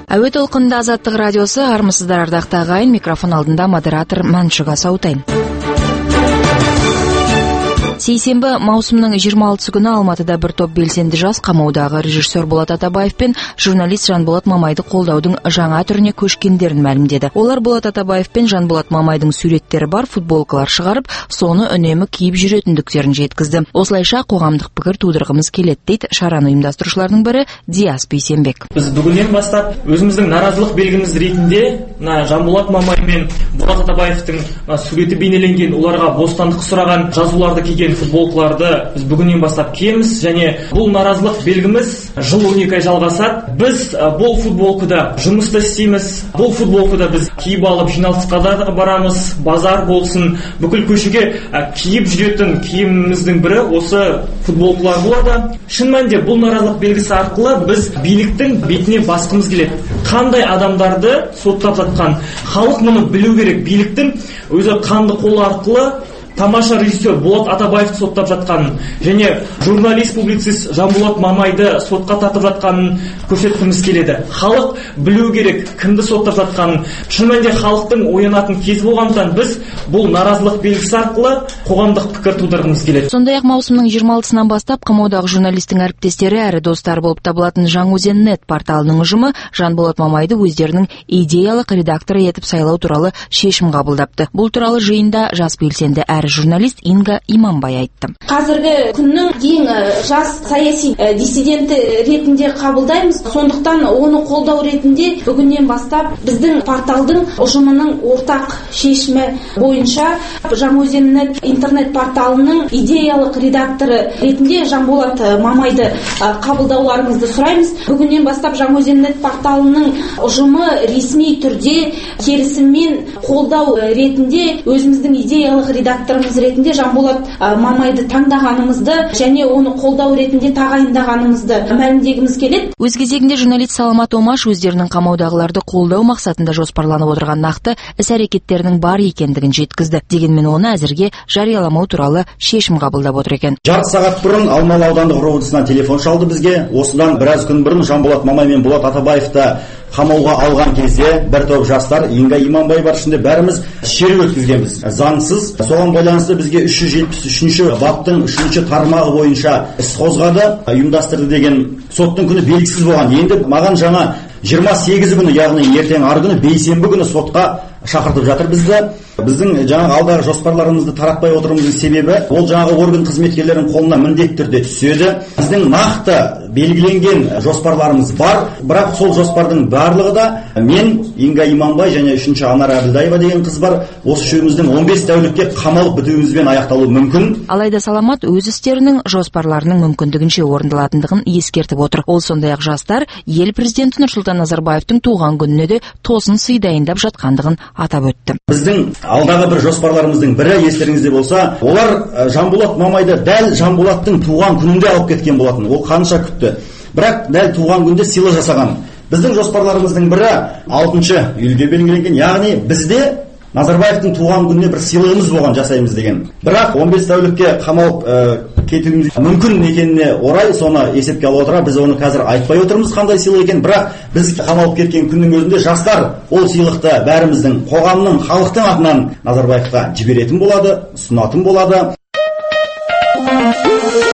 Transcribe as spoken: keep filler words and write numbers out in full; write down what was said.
Әуе толқынында Азаттық радиосы, армысыздар ардақты ағайын, микрофон алдында модератор Мәншүк Асаутайым. Сейсенбі маусымның жиырма алтысы күні Алматыда бір топ белсенді жас қамаудағы режиссер Болат Атабаев пен журналист Жанболат Мамайды қолдаудың жаңа түріне көшкендерін мәлімдеді. Олар Болат Атабаев пен Жанболат Мамайдың суреттері бар футболкалар шығарып, соны үнемі киіп жүретіндіктерін жеткізді. Осылайша қоғамдық пікір тудырғымыз келеді дейді шараны ұйымдастырушылардың бірі Диас Бейсенбек. Біз бүгіннен бастап өзіміздің наразылық белгіміз ретінде Жанболат Мамай мен Болат Атабаевтың суреті бейнеленген, оларға бостандық сұраған жазуларды киген футболкаларды біз бүгіннен бастап киеміз, және бұл наразылық белгіміз жыл он екі ай жалғасады. Біз бұл футболкада жұмыста істейміз, бұл футболкада біз киіп алып жиналысқа да барамыз, базар болсын, бүкіл көшеге киіп жүретін киіміміздің бірі осы футболкалар болады. Шын мәнінде бұл наразылық белгісі арқылы біз биліктің бетіне басқымыз келеді. Қандай адамдарды соттап жатқан халық мұны білу керек. Биліктің өзі қанды қолы арқылы тамаша режиссер Болат Атабаевты соттап жатқанын, және журналист, публицист Жанболат Мамайды сотқа тартып жатқанын көрсеткіміз келеді. Халық білу керек кімді соттап жатқанын. Шын мәнінде халықтың оянатын кез болғандықтан біз бұл наразылық белгісі арқылы қоғамдық пікір тудырғымыз келеді. Сондай-ақ маусымның жиырма алтысынан бастап қамаудағы журналистің әріптестері әрі достары болып табылатын Жаңөзен нет порталының ұжымы Жанболат Мамайды өздерінің идеялық редакторы етіп сайлау туралы шешім қабылдапты. Бұл туралы жиында жас белсенді әрі журналист Инга Иманбай айтты. Қазіргі күннің ең жас саяси диссиденті ретінде қабылдаймыз. Сондықтан оны қолдау ретінде бүгіннен бастап біздің порталдың ұжымының ортақ шешімі бойынша Жаңөзен нет интернет порталының идеялық редакторы ретінде Жанболат Мамайды қабылдауларыңызды сұраймыз. Бүгіннен бастап Жаңөзен нет порталының ұжымы ресми түрде келісіммен қолдау ретінде өзіміздің идеялық редактор ретінде Жанболат Мамайды таңдағанымызды және оны қолдау ретінде тағайындағанымызды мәлімдегіміз келеді. Өз кезегінде журналист Саламат Омаш өздерінің қамаудағыларды қолдау мақсатында жоспарланып отырған нақты іс-әрекеттерінің бар екендігін жеткізді. Дегенмен оны әзірге жарияламау туралы шешім қабылдап отыр екен. Жарты сағат бұрын Алмалы аудандық ровдысынан телефон шалды бізге. Осыдан біраз күн бұрын Жанболат Мамай мен Болат Атабаевты қамауға алған кезде бір топ жастар, Инга Иманбай бар ішінде, бәріміз шеру өткізгенбіз. Заңсыз. Соған байланысты бізге үш жүз жетпіс үшінші баптың үшінші тармағы бойынша іс қозғады, ұйымдастырды деген соттың күні белгісіз болған. Енді маған жаңа жиырма сегізі күні, яғни ертең ары күні бейсенбі күні сотқа шақыртып жатыр бізді. Біздің жаңағы алдағы жоспарларымызды таратпай отыруымыздың себебі ол жаңағы орган қызметкерлерінің қолына міндетті түрде түседі. Біздің нақты белгіленген жоспарларымыз бар, бірақ сол жоспардың барлығы да мен, Инга Иманбай және үшінші Анар Әбілдаева деген қыз бар, осы үшеуміздің он бес тәулікке қамалып бітуімізбен аяқталуы мүмкін. Алайда Саламат өз істерінің жоспарларының мүмкіндігінше орындалатындығын ескертіп отыр. Ол сондай-ақ жастар ел президенті Нұрсұлтан Назарбаевтың туған күніне де тосын сый дайындап жатқандығын атап өтті. Біздің алдағы бір жоспарларымыздың бірі, естеріңізде болса, олар Жанболат Мамайды дәл Жанболаттың туған күнінде алып кеткен болатын. Ол қанша күтті. Бірақ дәл туған күнде сыйлық жасаған. Біздің жоспарларымыздың бірі алтыншы июльге белгіленген, яғни бізде Назарбаевтың туған күніне бір сыйлығымыз болған жасаймыз деген. Бірақ он бес тәулікке қамалып ә, кетуіміз мүмкін екеніне орай соны есепке алып отыра, біз оны қазір айтпай отырмыз қандай сыйлық екен. Бірақ біз қамалып кеткен күннің өзінде жастар ол сыйлықты бәріміздің, қоғамның, халықтың атынан Назарбаевқа жіберетін болады, ұсынатын болады.